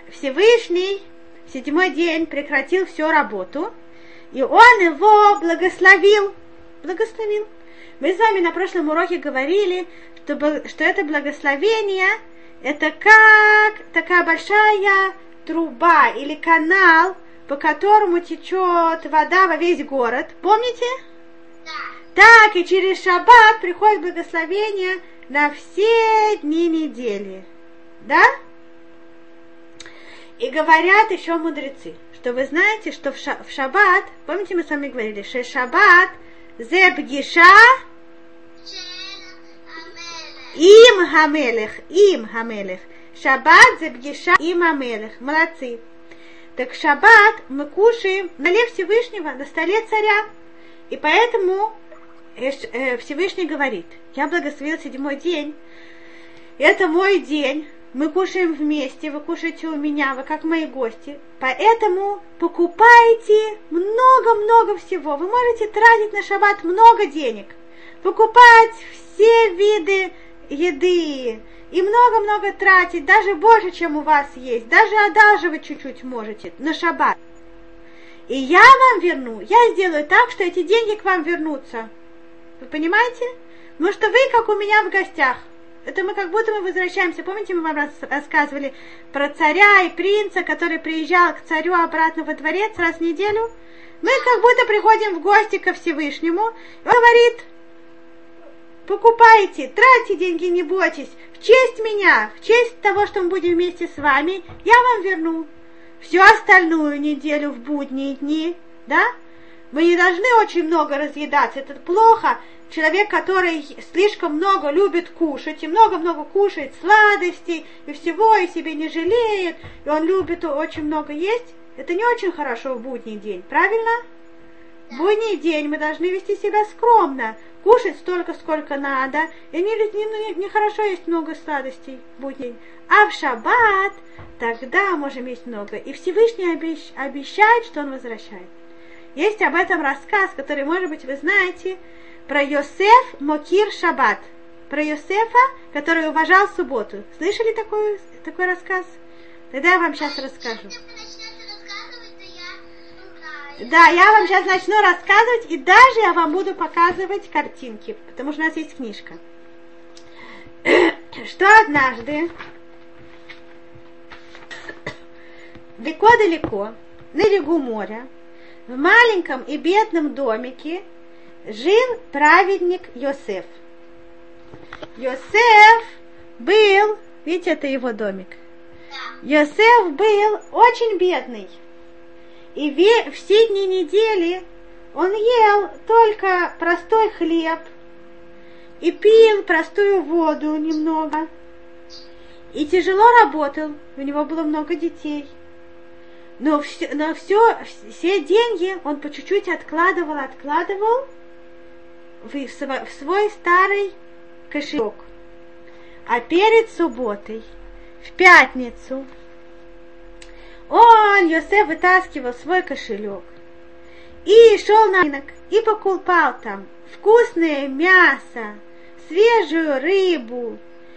Всевышний в 7-й день прекратил всю работу, и он его благословил. Благословил. Мы с вами на прошлом уроке говорили, что это благословение, это как такая большая труба или канал, по которому течет вода во весь город. Помните? Да. Так, и через шаббат приходит благословение на все дни недели. Да? И говорят еще мудрецы, что вы знаете, что в шаббат, помните, мы с вами говорили, что шаббат зе пгиша им хамелех. Шаббат зе пгиша им хамелех. Молодцы. Так в шаббат мы кушаем на столе Всевышнего, на столе царя. И поэтому Всевышний говорит: я благословил 7-й день, это мой день, мы кушаем вместе, вы кушаете у меня, вы как мои гости. Поэтому покупайте много-много всего. Вы можете тратить на шаббат много денег, покупать все виды еды и много-много тратить, даже больше, чем у вас есть, даже одалживать чуть-чуть можете на шаббат. И я вам верну, я сделаю так, что эти деньги к вам вернутся. Вы понимаете? Потому что вы как у меня в гостях. Это мы как будто мы возвращаемся. Помните, мы вам рассказывали про царя и принца, который приезжал к царю обратно во дворец раз в неделю? Мы как будто приходим в гости ко Всевышнему. И он говорит: покупайте, тратьте деньги, не бойтесь. В честь меня, в честь того, что мы будем вместе с вами, я вам верну всю остальную неделю в будние дни. Да? Вы не должны очень много разъедаться. Это плохо. Человек, который слишком много любит кушать, и много-много кушает сладостей, и всего, и себе не жалеет, и он любит очень много есть, это не очень хорошо в будний день, правильно? Да. В будний день мы должны вести себя скромно, кушать столько, сколько надо, и не хорошо есть много сладостей в будний день. А в шаббат тогда можем есть много. И Всевышний обещает, что он возвращает. Есть об этом рассказ, который, может быть, вы знаете, про Йосеф Мокир Шаббат. Про Йосефа, который уважал субботу. Слышали такой рассказ? Тогда я вам сейчас расскажу. Да, я вам сейчас начну рассказывать, и даже я вам буду показывать картинки, потому что у нас есть книжка. Что однажды, далеко-далеко, на берегу моря, в маленьком и бедном домике жил праведник Йосеф. Йосеф был, видите, это его домик. Йосеф был очень бедный. И все дни недели он ел только простой хлеб и пил простую воду немного. И тяжело работал, у него было много детей. Но все деньги он по чуть-чуть откладывал в свой старый кошелек. А перед субботой, в пятницу, Йосеф вытаскивал свой кошелек и шел на рынок и покупал там вкусное мясо, свежую рыбу,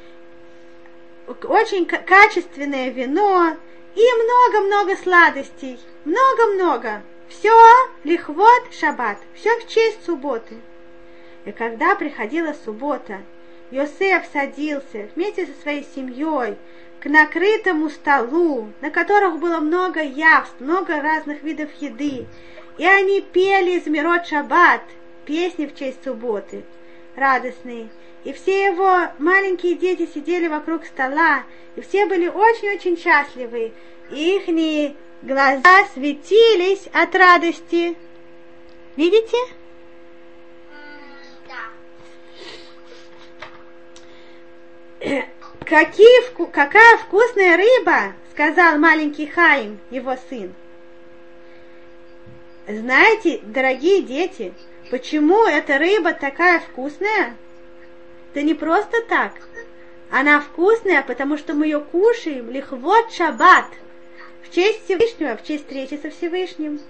очень качественное вино и много-много сладостей. Много-много. Все лихвот шаббат, все в честь субботы. И когда приходила суббота, Йосеф садился вместе со своей семьей к накрытому столу, на которых было много явств, много разных видов еды. И они пели Змирот Шаббат, песни в честь субботы, радостные. И все его маленькие дети сидели вокруг стола, и все были очень-очень счастливы. И их глаза светились от радости. Видите? Да. Какая вкусная рыба, сказал маленький Хаим, его сын. Знаете, дорогие дети, почему эта рыба такая вкусная? Это не просто так. Она вкусная, потому что мы ее кушаем лихвот шаббат, в честь Всевышнего, в честь встречи со Всевышним.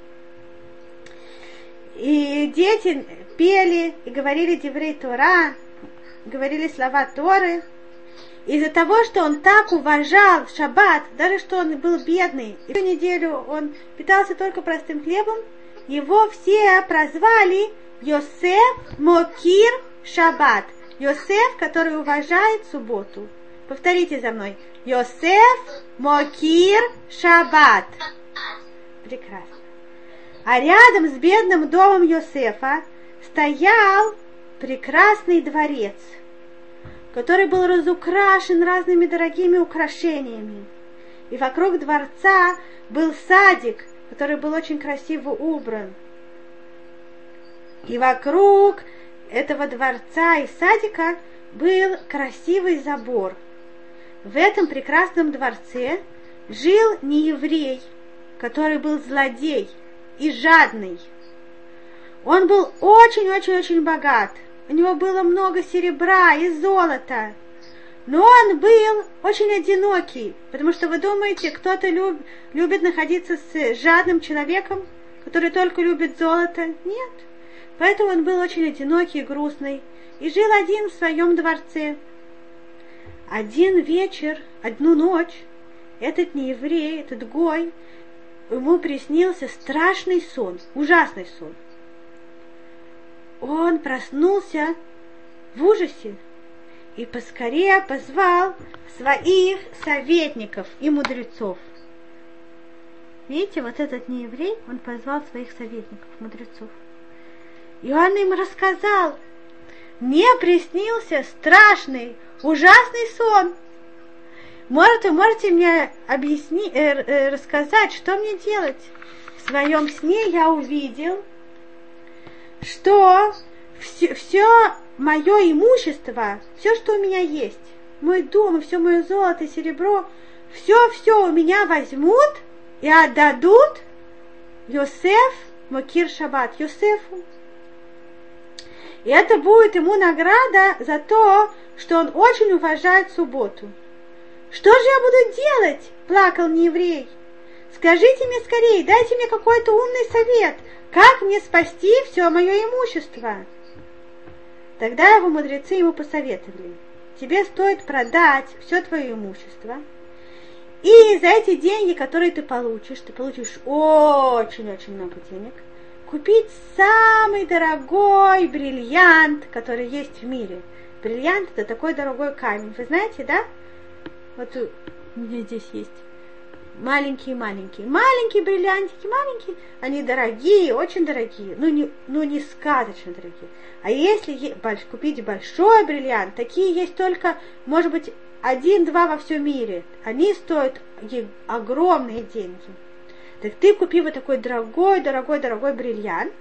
И дети пели и говорили Деврей Тора, говорили слова Торы. Из-за того, что он так уважал шаббат, даже что он был бедный, и всю неделю он питался только простым хлебом, его все прозвали Йосеф Мокир Шаббат. Йосеф, который уважает субботу. Повторите за мной. Йосеф Мокир Шаббат. Прекрасно. А рядом с бедным домом Йосефа стоял прекрасный дворец, который был разукрашен разными дорогими украшениями. И вокруг дворца был садик, который был очень красиво убран. И вокруг этого дворца и садика был красивый забор. В этом прекрасном дворце жил нееврей, который был злодей и жадный. Он был очень-очень-очень богат. У него было много серебра и золота. Но он был очень одинокий, потому что вы думаете, кто-то любит находиться с жадным человеком, который только любит золото? Нет. Поэтому он был очень одинокий и грустный, и жил один в своем дворце. Один вечер, одну ночь, этот нееврей, этот гой, ему приснился страшный сон, ужасный сон. Он проснулся в ужасе и поскорее позвал своих советников и мудрецов. Видите, вот этот нееврей, он позвал своих советников, мудрецов. И он им рассказал: мне приснился страшный, ужасный сон. Может, вы можете мне рассказать, что мне делать? В своем сне я увидел, что все мое имущество, все, что у меня есть, мой дом и все мое золото и серебро, все у меня возьмут и отдадут Йосеф Мокир Шаббат, Йосефу. И это будет ему награда за то, что он очень уважает субботу. Что же я буду делать? Плакал нееврей. Скажите мне скорее, дайте мне какой-то умный совет, как мне спасти все мое имущество. Тогда его мудрецы ему посоветовали: тебе стоит продать все твое имущество, и за эти деньги, которые ты получишь очень-очень много денег, купить самый дорогой бриллиант, который есть в мире. Бриллиант — это такой дорогой камень. Вы знаете, да? Вот у меня здесь есть маленькие бриллиантики, маленькие. Они дорогие, очень дорогие, но не сказочно дорогие. А если купить большой бриллиант, такие есть только, может быть, 1-2 во всем мире. Они стоят огромные деньги. Так ты купи вот такой дорогой бриллиант.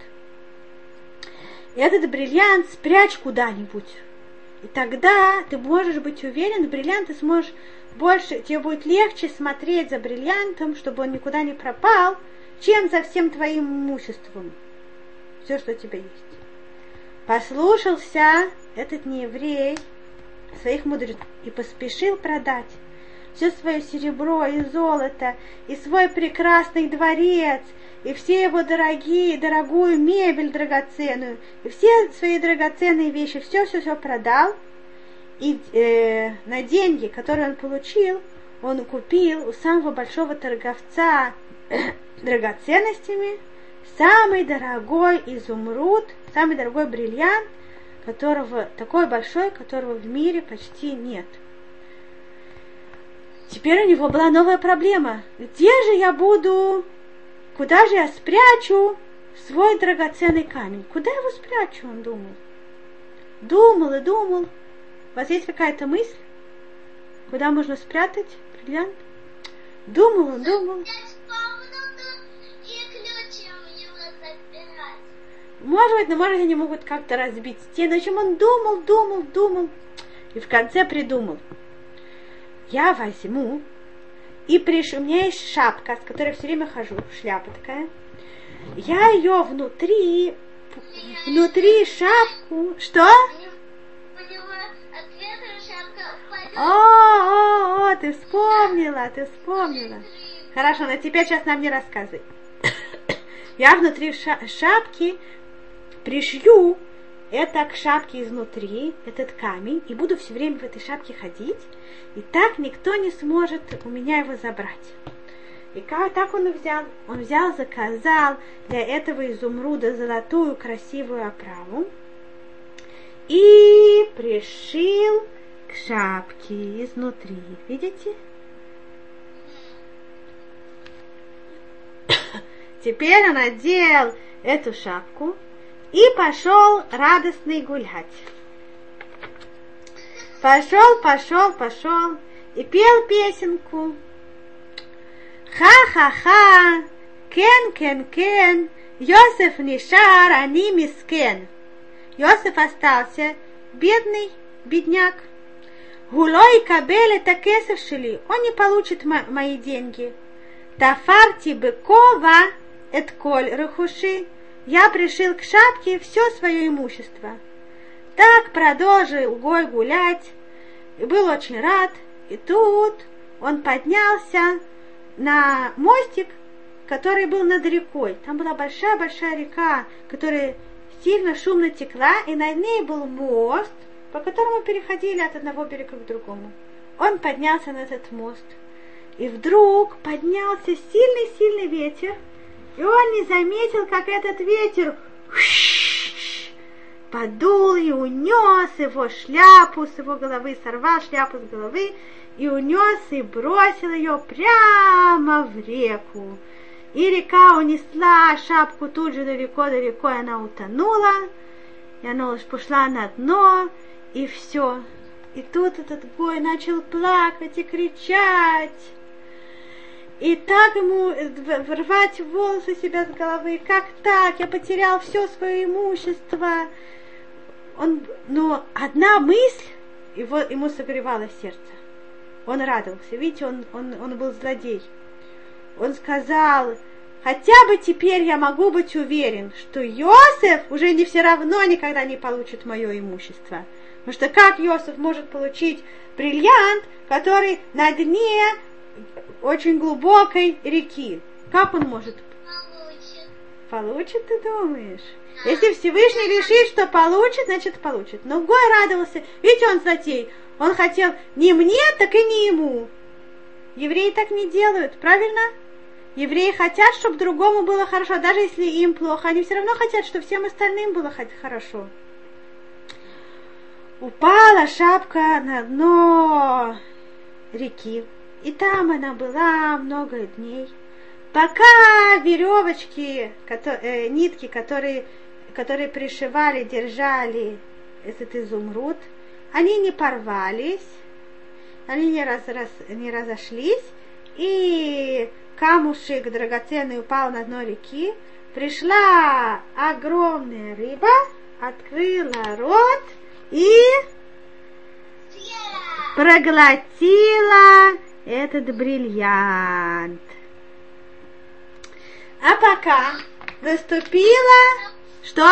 И этот бриллиант спрячь куда-нибудь. И тогда ты можешь быть уверен, в бриллиант ты сможешь больше, тебе будет легче смотреть за бриллиантом, чтобы он никуда не пропал, чем за всем твоим имуществом. Все, что у тебя есть. Послушался этот нееврей своих мудрецов и поспешил продать все свое серебро и золото, и свой прекрасный дворец, и все его дорогую мебель драгоценную, и все свои драгоценные вещи, все продал. И на деньги, которые он получил, он купил у самого большого торговца драгоценностями самый дорогой изумруд, самый дорогой бриллиант, такой большой, которого в мире почти нет. Теперь у него была новая проблема. Куда же я спрячу свой драгоценный камень? Куда его спрячу, он думал. Думал и думал. У вас есть какая-то мысль? Куда можно спрятать бриллиант? Думал. Может быть, они могут как-то разбить стену. В общем, он думал. И в конце придумал. Я возьму и у меня есть шапка, с которой я все время хожу, шляпа такая. Я ее внутри шапку. Что? О, ты вспомнила. Хорошо, но теперь сейчас нам не рассказывай. Я внутри шапки пришью это к шапке изнутри, этот камень, и буду все время в этой шапке ходить, и так никто не сможет у меня его забрать. И так он взял? Он взял, заказал для этого изумруда золотую красивую оправу и пришил к шапке изнутри. Видите? Теперь он одел эту шапку и пошел радостный гулять. Пошел и пел песенку. Ха-ха-ха, кен, Йосеф нишар, ани мискен. Йосеф остался бедный, бедняк. Гулой кабель это кесов шили, он не получит мои деньги. Тафарти быкова, эт коль рахуши, я пришил к шапке все свое имущество. Так продолжил Гой гулять, и был очень рад. И тут он поднялся на мостик, который был над рекой. Там была большая-большая река, которая сильно шумно текла, и над ней был мост, по которому переходили от одного берега к другому. Он поднялся на этот мост, и вдруг поднялся сильный-сильный ветер, и он не заметил, как этот ветер подул и унес его шляпу с его головы, сорвал шляпу с головы и унес и бросил ее прямо в реку. И река унесла шапку тут же далеко, она утонула, и она пошла на дно, и все. И тут этот Гой начал плакать и кричать. И так ему рвать волосы себя с головы. Как так? Я потерял все свое имущество. Но одна мысль ему согревала сердце. Он радовался. Видите, он был злодей. Он сказал: хотя бы теперь я могу быть уверен, что Йосеф уже не все равно никогда не получит мое имущество. Потому что как Йосеф может получить бриллиант, который на дне очень глубокой реки? Как он может? Получит, ты думаешь? Если Всевышний решит, что получит, значит получит. Но Гой радовался. Видите, он злодей. Он хотел не мне, так и не ему. Евреи так не делают, правильно? Евреи хотят, чтобы другому было хорошо. Даже если им плохо, они все равно хотят, чтобы всем остальным было хорошо. Упала шапка на дно реки. И там она была много дней. Пока веревочки, нитки, которые пришивали, держали этот изумруд, они не порвались, они не разошлись, и камушек драгоценный упал на дно реки. Пришла огромная рыба, открыла рот и проглотила этот бриллиант. А пока наступила... Что?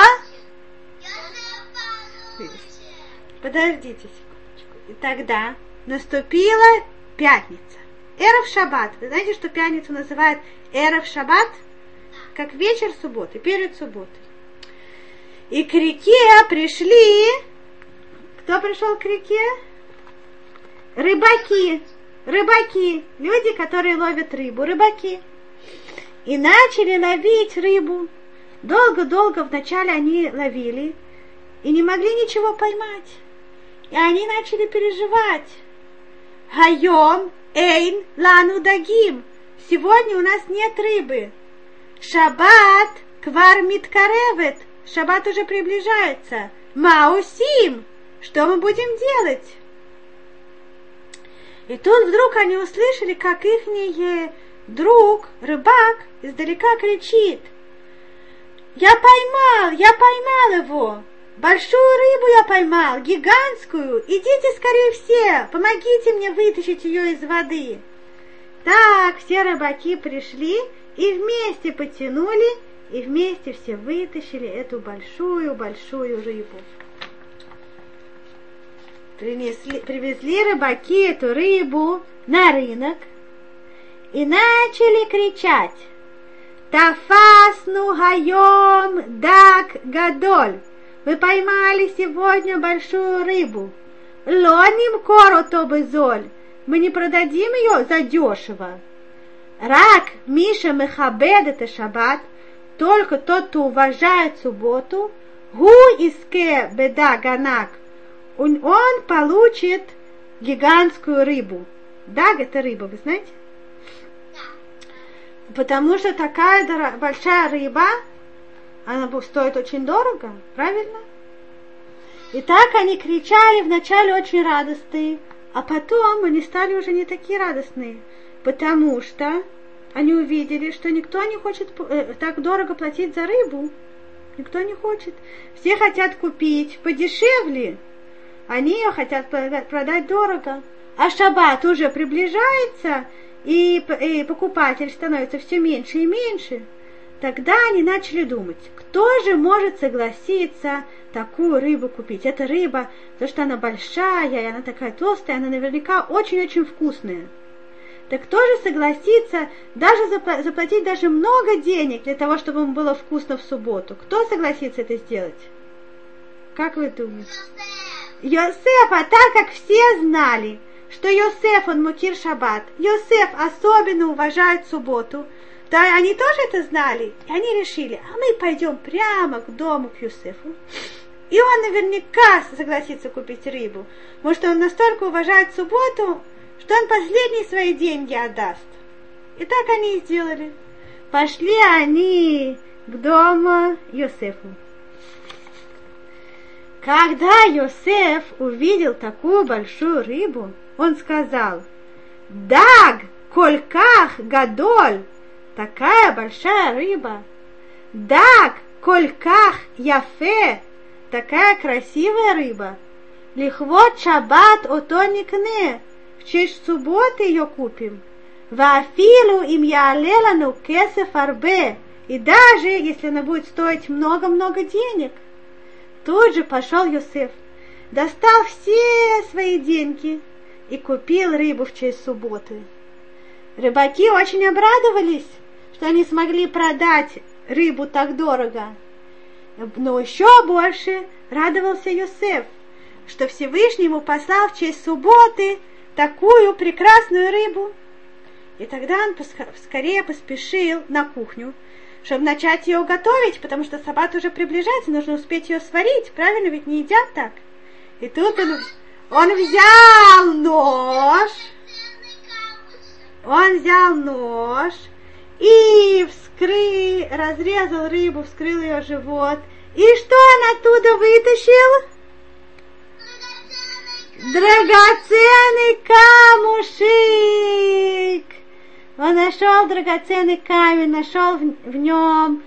Подождите секундочку. И тогда наступила пятница. Эрев Шаббат. Вы знаете, что пятницу называют Эрев Шаббат? Как вечер субботы, перед субботой. И к реке пришли... Кто пришел к реке? Рыбаки. Люди, которые ловят рыбу. Рыбаки. И начали ловить рыбу. Долго-долго вначале они ловили и не могли ничего поймать. И они начали переживать. Хайом эйн лану дагим. Сегодня у нас нет рыбы. Шаббат квар миткаревет. Шаббат уже приближается. Маусим. Что мы будем делать? И тут вдруг они услышали, как ихний друг, рыбак, издалека кричит: я поймал его, большую рыбу я поймал, гигантскую, идите скорее все, помогите мне вытащить ее из воды. Так все рыбаки пришли и вместе потянули, и вместе все вытащили эту большую рыбу. Привезли рыбаки эту рыбу на рынок и начали кричать: Тафасну хайом даг гадоль. вы поймали сегодня большую рыбу. Лоним корото безоль. Мы не продадим ее задешево. Рак Миша мехабед это шаббат. Только тот, кто уважает субботу, гу иске беда ганак. Он получит гигантскую рыбу. Даг это рыба, вы знаете? Потому что такая большая рыба, она стоит очень дорого, правильно? И так они кричали вначале очень радостные, а потом они стали уже не такие радостные, потому что они увидели, что никто не хочет так дорого платить за рыбу. Никто не хочет. Все хотят купить подешевле. Они ее хотят продать дорого. А шаббат уже приближается, и покупатель становится все меньше и меньше. Тогда они начали думать, кто же может согласиться такую рыбу купить. Эта рыба, потому что она большая, и она такая толстая, она наверняка очень-очень вкусная. Так кто же согласится даже заплатить даже много денег для того, чтобы ему было вкусно в субботу? Кто согласится это сделать? Как вы думаете? Йосеф, а так как все знали, что Йосеф, он мукир шаббат, Йосеф особенно уважает субботу, да, они тоже это знали, и они решили, а мы пойдем прямо к дому к Йосефу, и он наверняка согласится купить рыбу, потому что он настолько уважает субботу, что он последние свои деньги отдаст. И так они и сделали. Пошли они к дому Йосефу. Когда Йосеф увидел такую большую рыбу, он сказал: «Даг кольках гадоль», такая большая рыба. «Даг кольках яфе», такая красивая рыба. «Лихвот шаббат ото никне», в честь субботы ее купим. «Вафилу им яалелану кесеф арбе», и даже если она будет стоить много-много денег. Тут же пошел Йосеф, достал все свои деньги и купил рыбу в честь субботы. Рыбаки очень обрадовались, что они смогли продать рыбу так дорого. Но еще больше радовался Йосеф, что Всевышний ему послал в честь субботы такую прекрасную рыбу. И тогда он скорее поспешил на кухню, чтобы начать ее готовить, потому что шаббат уже приближается, нужно успеть ее сварить, правильно, ведь не едят так. И тут он взял нож и разрезал рыбу, вскрыл ее живот. И что он оттуда вытащил? Драгоценный камушек. Он нашел драгоценный камень, нашел в нем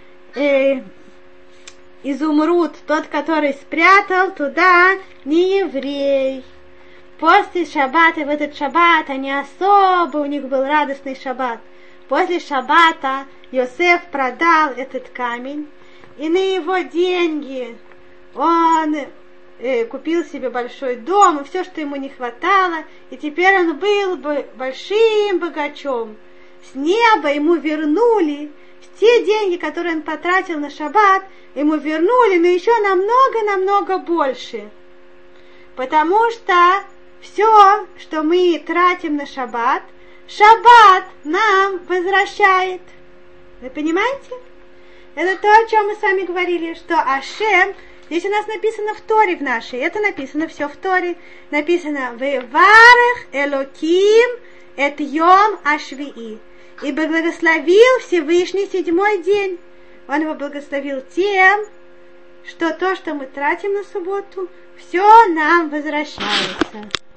изумруд, тот, который спрятал туда не еврей. После шаббата, в этот шаббат, они особо, у них был радостный шаббат. После шаббата Йосеф продал этот камень, и на его деньги он купил себе большой дом, и все, что ему не хватало, и теперь он был бы большим богачом. С неба ему вернули те деньги, которые он потратил на шаббат, ему вернули, но еще намного больше. Потому что все, что мы тратим на шаббат, шаббат нам возвращает. Вы понимаете? Это то, о чем мы с вами говорили, что Ашем, здесь у нас написано в Торе в нашей, это написано все в Торе, написано «Веварех Элоким эт йом ашвии», и благословил Всевышний седьмой день. Он его благословил тем, что то, что мы тратим на субботу, все нам возвращается.